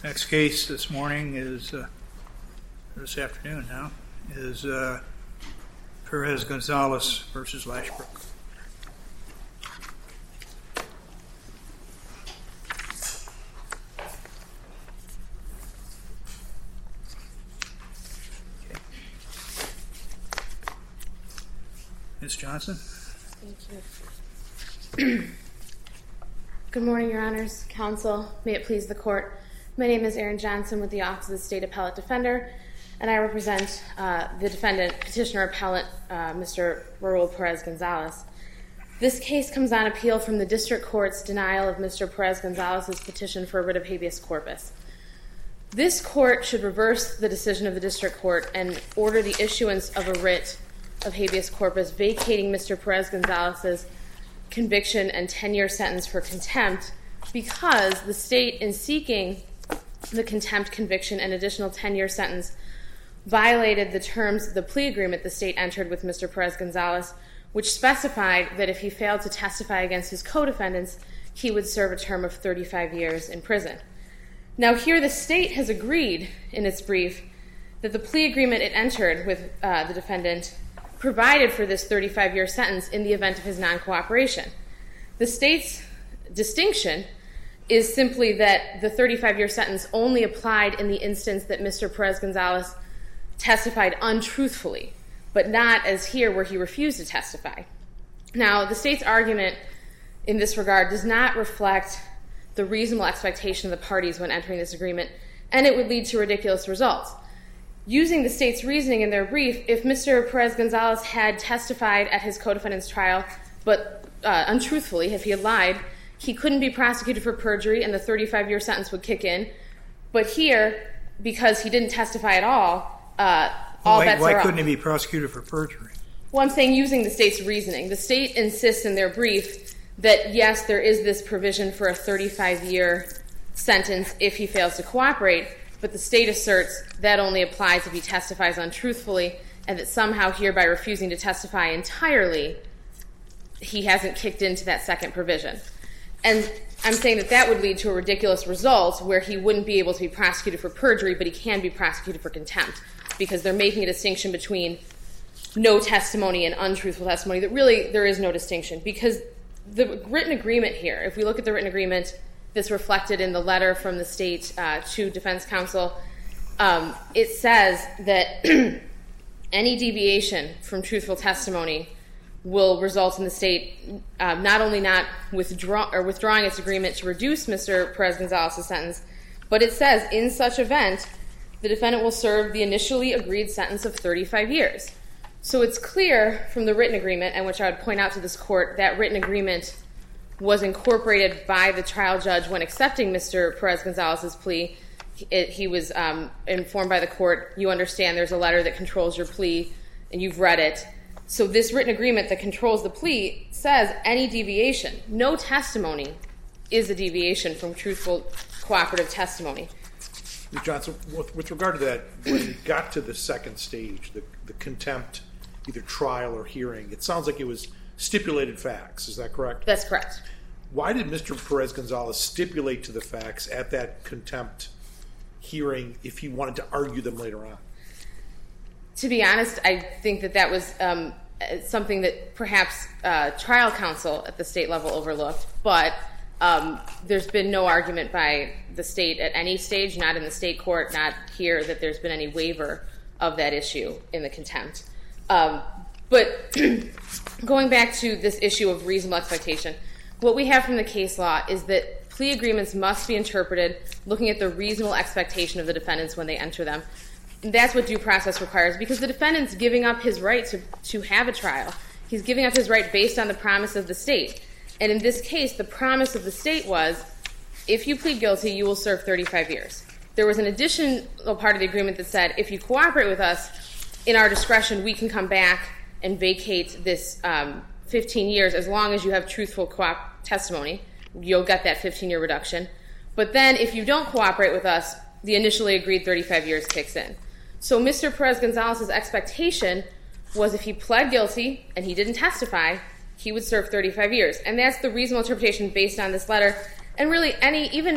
Next case this morning is, this afternoon now, is Perez-Gonzalez versus Lashbrook. Ms. Johnson. Thank you. Good morning, Your Honors, Counsel. May it please the Court. My name is Erin Johnson with the Office of the State Appellate Defender, and I represent the defendant, petitioner appellant, Mr. Raul Perez-Gonzalez. This case comes on appeal from the District Court's denial of Mr. Perez-Gonzalez's petition for a writ of habeas corpus. This Court should reverse the decision of the District Court and order the issuance of a writ of habeas corpus vacating Mr. Perez-Gonzalez's conviction and 10-year sentence for contempt because the state, in seeking the contempt conviction and additional 10-year sentence, violated the terms of the plea agreement the state entered with Mr. Perez-Gonzalez, which specified that if he failed to testify against his co-defendants, he would serve a term of 35 years in prison. Now, here the state has agreed in its brief that the plea agreement it entered with the defendant provided for this 35-year sentence in the event of his non-cooperation. The state's distinction is simply that the 35-year sentence only applied in the instance that Mr. Perez-Gonzalez testified untruthfully, but not as here where he refused to testify. Now, the state's argument in this regard does not reflect the reasonable expectation of the parties when entering this agreement, and it would lead to ridiculous results. Using the state's reasoning in their brief, if Mr. Perez-Gonzalez had testified at his co-defendant's trial, but untruthfully, if he had lied, he couldn't be prosecuted for perjury and the 35-year sentence would kick in. But here, because he didn't testify at all bets are off. Why couldn't he be prosecuted for perjury? Well, I'm saying using the state's reasoning. The state insists in their brief that, yes, there is this provision for a 35-year sentence if he fails to cooperate, but the state asserts that only applies if he testifies untruthfully, and that somehow here, by refusing to testify entirely, he hasn't kicked into that second provision. And I'm saying that that would lead to a ridiculous result where he wouldn't be able to be prosecuted for perjury, but he can be prosecuted for contempt, because they're making a distinction between no testimony and untruthful testimony that really there is no distinction. Because the written agreement here, if we look at the written agreement that's reflected in the letter from the state to defense counsel, it says that any deviation from truthful testimony will result in the state not only not withdrawing its agreement to reduce Mr. Perez-Gonzalez's sentence, but it says in such event the defendant will serve the initially agreed sentence of 35 years. So it's clear from the written agreement, and which I would point out to this court, that written agreement was incorporated by the trial judge when accepting Mr. Perez-Gonzalez's plea. He was informed by the court, you understand there's a letter that controls your plea, and you've read it. So this written agreement that controls the plea says any deviation, no testimony is a deviation from truthful cooperative testimony. Ms. Johnson, with regard to that, when you got to the second stage, the contempt, either trial or hearing, it sounds like it was stipulated facts. Is that correct? That's correct. Why did Mr. Perez-Gonzalez stipulate to the facts at that contempt hearing if he wanted to argue them later on? To be honest, I think that was something that perhaps trial counsel at the state level overlooked, but there's been no argument by the state at any stage, not in the state court, not here, that there's been any waiver of that issue in the contempt. But going back to this issue of reasonable expectation, what we have from the case law is that plea agreements must be interpreted looking at the reasonable expectation of the defendants when they enter them. And that's what due process requires, because the defendant's giving up his right to have a trial. He's giving up his right based on the promise of the state. And in this case, the promise of the state was, if you plead guilty, you will serve 35 years. There was an additional part of the agreement that said, if you cooperate with us, in our discretion, we can come back and vacate this 15 years as long as you have truthful testimony. You'll get that 15-year reduction. But then if you don't cooperate with us, the initially agreed 35 years kicks in. So Mr. Perez-Gonzalez's expectation was if he pled guilty and he didn't testify, he would serve 35 years. And that's the reasonable interpretation based on this letter. And really, even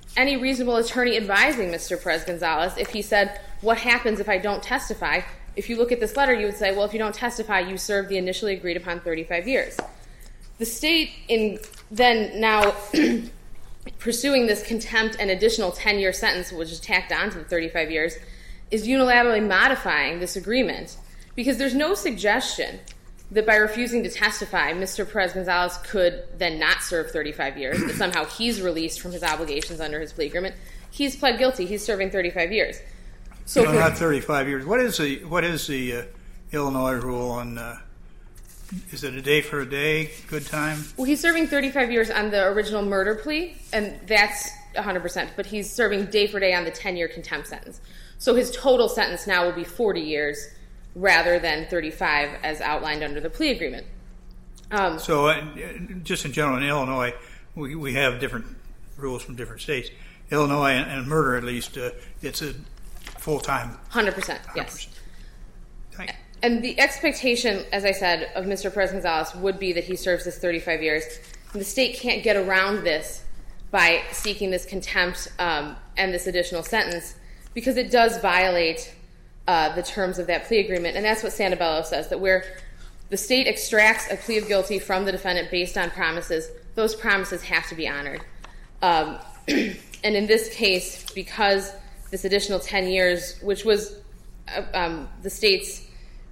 any reasonable attorney advising Mr. Perez-Gonzalez, if he said, what happens if I don't testify? If you look at this letter, you would say, well, if you don't testify, you serve the initially agreed upon 35 years. The state, in then now pursuing this contempt and additional 10-year sentence, which is tacked on to the 35 years, is unilaterally modifying this agreement because there's no suggestion that by refusing to testify, Mr. Perez-Gonzalez could then not serve 35 years, that somehow he's released from his obligations under his plea agreement. He's pled guilty. He's serving 35 years. So no, not 35 years. What is the Illinois rule on, is it a day for a day, good time? Well, he's serving 35 years on the original murder plea, and that's 100%, but he's serving day for day on the 10-year contempt sentence. So his total sentence now will be 40 years rather than 35 as outlined under the plea agreement. So just in general, in Illinois, we have different rules from different states. Illinois, and murder at least, it's a full-time. 100%, yes. 100%. And the expectation, as I said, of Mr. Perez-Gonzalez would be that he serves this 35 years. And the state can't get around this by seeking this contempt and this additional sentence because it does violate the terms of that plea agreement. And that's what Santabello says, that where the state extracts a plea of guilty from the defendant based on promises, those promises have to be honored. And in this case, because this additional 10 years, which was the state's,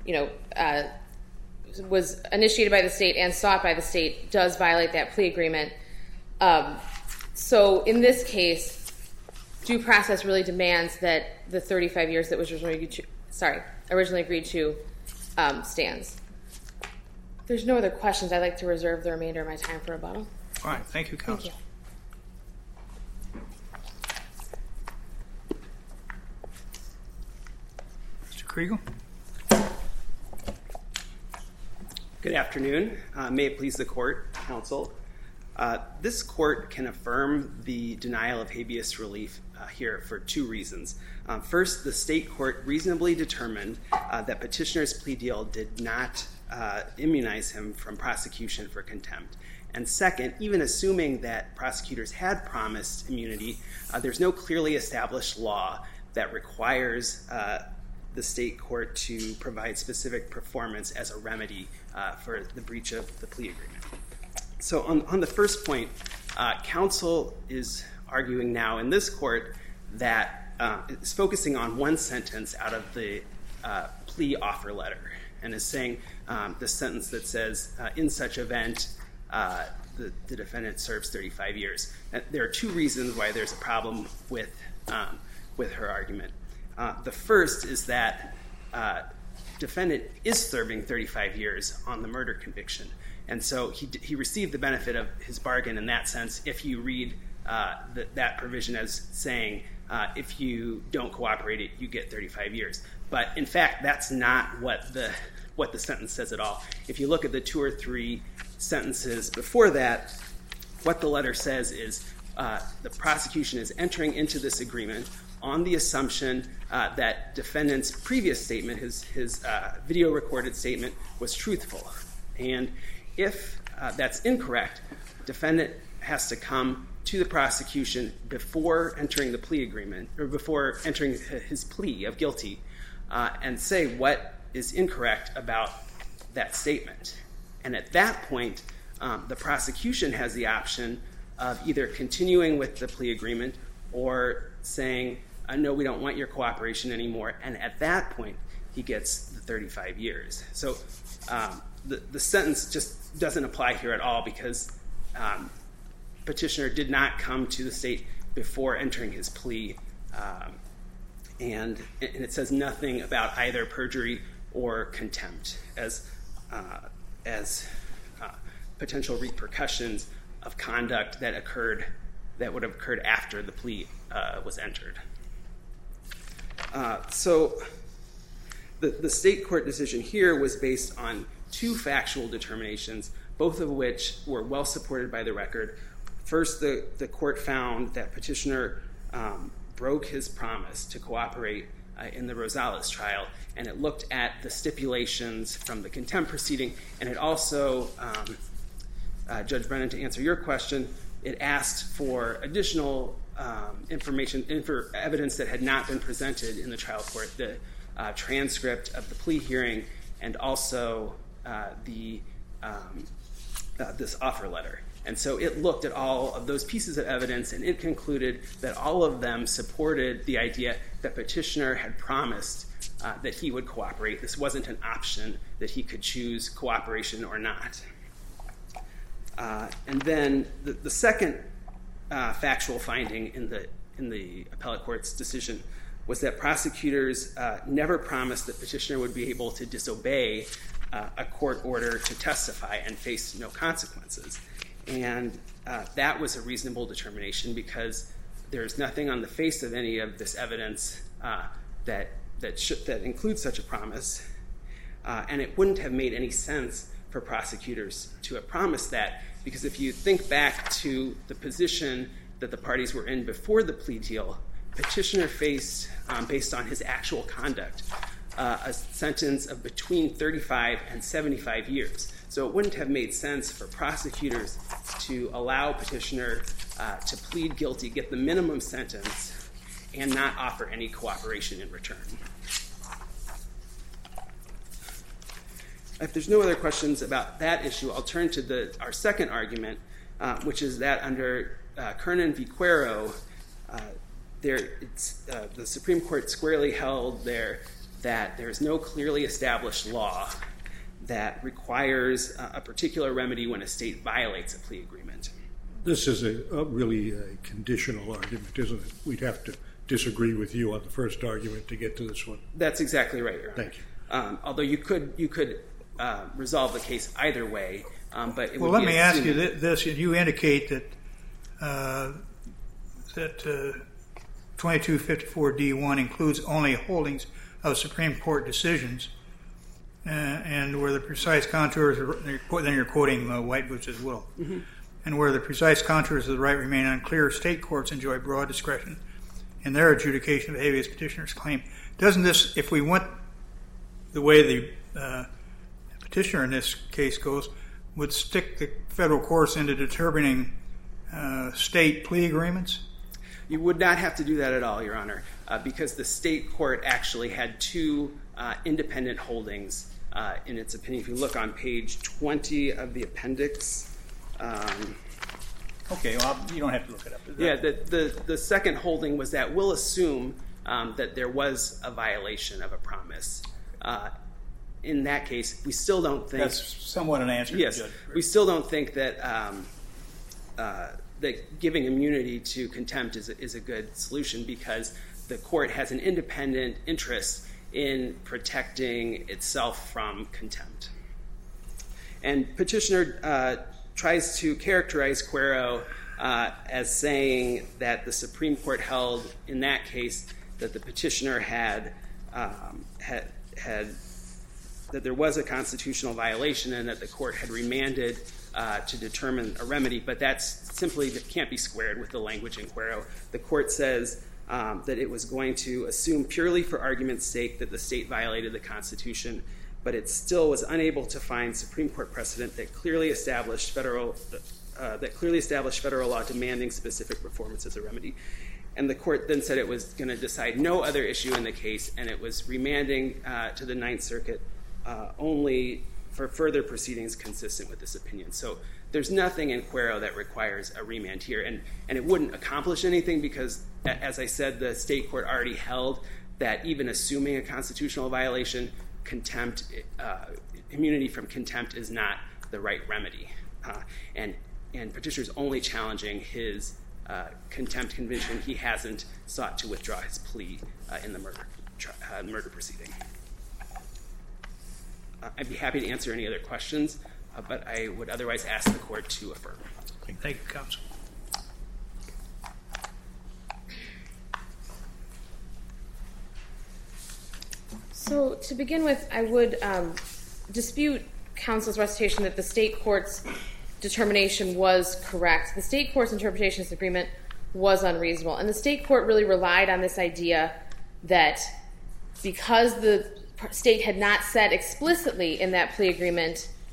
was initiated by the state and sought by the state, does violate that plea agreement. So in this case, due process really demands that the 35 years that was originally agreed to stands. If there's no other questions, I'd like to reserve the remainder of my time for rebuttal. All right. Thank you, Counsel. Thank you. Kriegel? Good afternoon. May it please the court, counsel. This court can affirm the denial of habeas relief here for two reasons. First, the state court reasonably determined that petitioner's plea deal did not immunize him from prosecution for contempt. And second, even assuming that prosecutors had promised immunity, there's no clearly established law that requires the state court to provide specific performance as a remedy for the breach of the plea agreement. So on the first point, counsel is arguing now in this court that it's focusing on one sentence out of the plea offer letter and is saying the sentence that says, in such event, the defendant serves 35 years. There are two reasons why there's a problem with her argument. The first is that defendant is serving 35 years on the murder conviction. And so he received the benefit of his bargain in that sense if you read that provision as saying if you don't cooperate, you get 35 years. But in fact, that's not what the sentence says at all. If you look at the 2 or 3 sentences before that, what the letter says is the prosecution is entering into this agreement on the assumption that defendant's previous statement, his video recorded statement, was truthful. And if that's incorrect, defendant has to come to the prosecution before entering the plea agreement, or before entering his plea of guilty, and say what is incorrect about that statement. And at that point, the prosecution has the option of either continuing with the plea agreement or saying, no, we don't want your cooperation anymore. And at that point, he gets the 35 years. So the sentence just doesn't apply here at all because petitioner did not come to the state before entering his plea. And it says nothing about either perjury or contempt as potential repercussions of conduct that would have occurred after the plea was entered. So the state court decision here was based on 2 factual determinations, both of which were well supported by the record. First, the court found that petitioner broke his promise to cooperate in the Rosales trial, and it looked at the stipulations from the contempt proceeding, and it also, Judge Brennan, to answer your question, it asked for additional evidence that had not been presented in the trial court, the transcript of the plea hearing, and also this offer letter. And so it looked at all of those pieces of evidence, and it concluded that all of them supported the idea that petitioner had promised that he would cooperate. This wasn't an option that he could choose cooperation or not. And then the second factual finding in the appellate court's decision was that prosecutors never promised that petitioner would be able to disobey a court order to testify and face no consequences. And that was a reasonable determination because there's nothing on the face of any of this evidence that includes such a promise. And it wouldn't have made any sense for prosecutors to have promised that, because if you think back to the position that the parties were in before the plea deal, petitioner faced, based on his actual conduct, a sentence of between 35 and 75 years. So it wouldn't have made sense for prosecutors to allow petitioner to plead guilty, get the minimum sentence, and not offer any cooperation in return. If there's no other questions about that issue, I'll turn to our second argument, which is that under Kernan v. Cuero, the Supreme Court squarely held there that there is no clearly established law that requires a particular remedy when a state violates a plea agreement. This is really a conditional argument, isn't it? We'd have to disagree with you on the first argument to get to this one. That's exactly right, Your Honor. Thank you. Although you could resolve the case either way, but it would be let me ask you this: you indicate that 2254D1 includes only holdings of Supreme Court decisions, and where the precise contours, then you're quoting Whitewood as well, and where the precise contours of the right remain unclear, state courts enjoy broad discretion in their adjudication of habeas petitioner's claim. Doesn't this, if we went the way the petitioner in this case goes, would stick the federal courts into determining state plea agreements? You would not have to do that at all, Your Honor, because the state court actually had two independent holdings in its opinion. If you look on page 20 of the appendix. Okay, well, you don't have to look it up. Yeah, the second holding was that we'll assume that there was a violation of a promise. In that case, we still don't think... That's somewhat an answer. Yes, we still don't think that that giving immunity to contempt is a good solution, because the court has an independent interest in protecting itself from contempt. And petitioner tries to characterize Cuero as saying that the Supreme Court held in that case that the petitioner had that there was a constitutional violation and that the court had remanded to determine a remedy, but that can't be squared with the language in Cuero. The court says that it was going to assume purely for argument's sake that the state violated the Constitution, but it still was unable to find Supreme Court precedent that clearly established federal law demanding specific performance as a remedy. And the court then said it was going to decide no other issue in the case, and it was remanding to the Ninth Circuit only for further proceedings consistent with this opinion. So there's nothing in Cuero that requires a remand here, and it wouldn't accomplish anything because, as I said, the state court already held that even assuming a constitutional violation, immunity from contempt is not the right remedy. And petitioner's only challenging his contempt conviction. He hasn't sought to withdraw his plea in the murder proceeding. I'd be happy to answer any other questions, but I would otherwise ask the court to affirm. Thank you, counsel. So to begin with, I would dispute counsel's recitation that the state court's determination was correct. The state court's interpretation of this agreement was unreasonable, and the state court really relied on this idea that because the state had not said explicitly in that plea agreement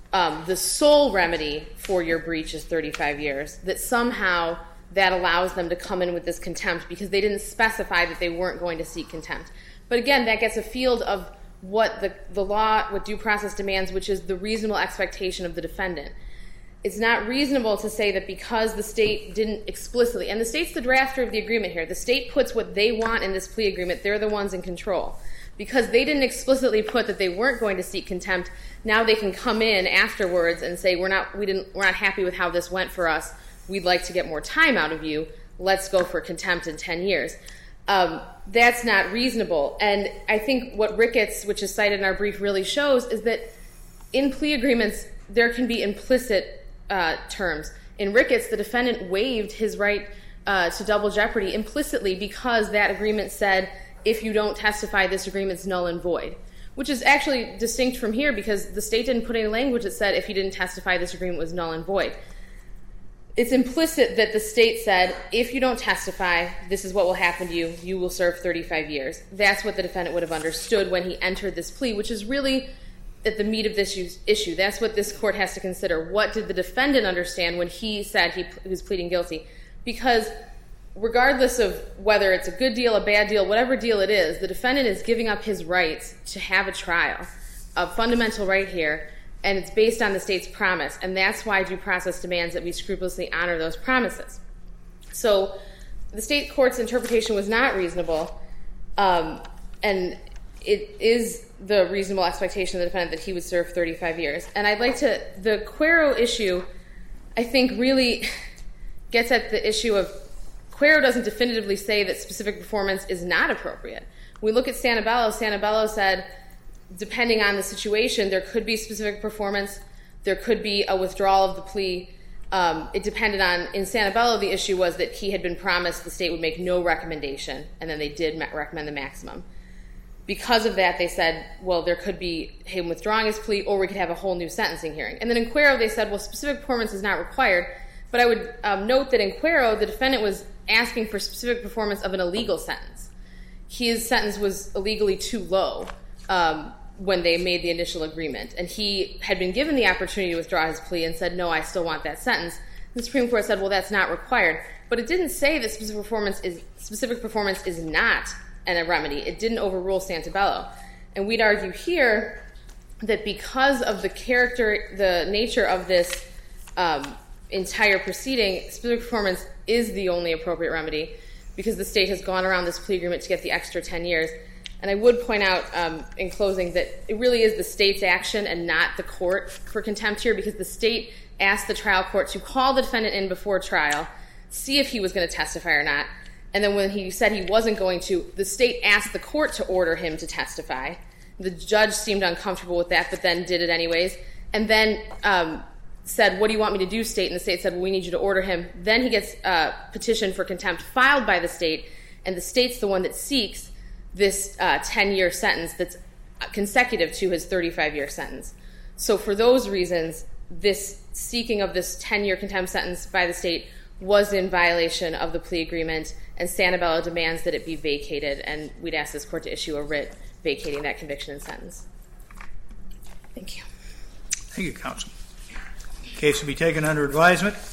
the sole remedy for your breach is 35 years, that somehow that allows them to come in with this contempt because they didn't specify that they weren't going to seek contempt. But again, that gets afield of what the law, what due process demands, which is the reasonable expectation of the defendant. It's not reasonable to say that because the state didn't explicitly, and the state's the drafter of the agreement here, the state puts what they want in this plea agreement, they're the ones in control. Because they didn't explicitly put that they weren't going to seek contempt, now they can come in afterwards and say, we're not happy with how this went for us, we'd like to get more time out of you, let's go for contempt in 10 years. That's not reasonable. And I think what Ricketts, which is cited in our brief, really shows is that in plea agreements, there can be implicit terms. In Ricketts, the defendant waived his right to double jeopardy implicitly because that agreement said, if you don't testify, this agreement's null and void, which is actually distinct from here because the state didn't put any language that said, if you didn't testify, this agreement was null and void. It's implicit that the state said, if you don't testify, this is what will happen to you. You will serve 35 years. That's what the defendant would have understood when he entered this plea, which is really at the meat of this issue. That's what this court has to consider. What did the defendant understand when he said he was pleading guilty? Because regardless of whether it's a good deal, a bad deal, whatever deal it is, the defendant is giving up his rights to have a trial, a fundamental right here, and it's based on the state's promise, and that's why due process demands that we scrupulously honor those promises. So the state court's interpretation was not reasonable, and it is the reasonable expectation of the defendant that he would serve 35 years. And I'd like to, the Cuero issue, I think really gets at the issue of, Cuero doesn't definitively say that specific performance is not appropriate. We look at Santabello. Santabello said, depending on the situation, there could be specific performance, there could be a withdrawal of the plea. It depended on, in Santabello, the issue was that he had been promised the state would make no recommendation, and then they did recommend the maximum. Because of that, they said, well, there could be him withdrawing his plea, or we could have a whole new sentencing hearing. And then in Cuero, they said, well, specific performance is not required. But I would note that in Cuero, the defendant was asking for specific performance of an illegal sentence. His sentence was illegally too low when they made the initial agreement. And he had been given the opportunity to withdraw his plea and said, no, I still want that sentence. The Supreme Court said, well, that's not required. But it didn't say that specific performance is not a remedy. It didn't overrule Santabello. And we'd argue here that because of the nature of this entire proceeding, specific performance is the only appropriate remedy because the state has gone around this plea agreement to get the extra 10 years. And I would point out in closing that it really is the state's action and not the court for contempt here because the state asked the trial court to call the defendant in before trial, see if he was going to testify or not. And then when he said he wasn't going to, the state asked the court to order him to testify. The judge seemed uncomfortable with that, but then did it anyways. And then said, what do you want me to do, state? And the state said, well, we need you to order him. Then he gets a petition for contempt filed by the state, and the state's the one that seeks this 10-year sentence that's consecutive to his 35-year sentence. So for those reasons, this seeking of this 10-year contempt sentence by the state was in violation of the plea agreement, and Santabello demands that it be vacated, and we'd ask this court to issue a writ vacating that conviction and sentence. Thank you. Thank you, counsel. The case will be taken under advisement.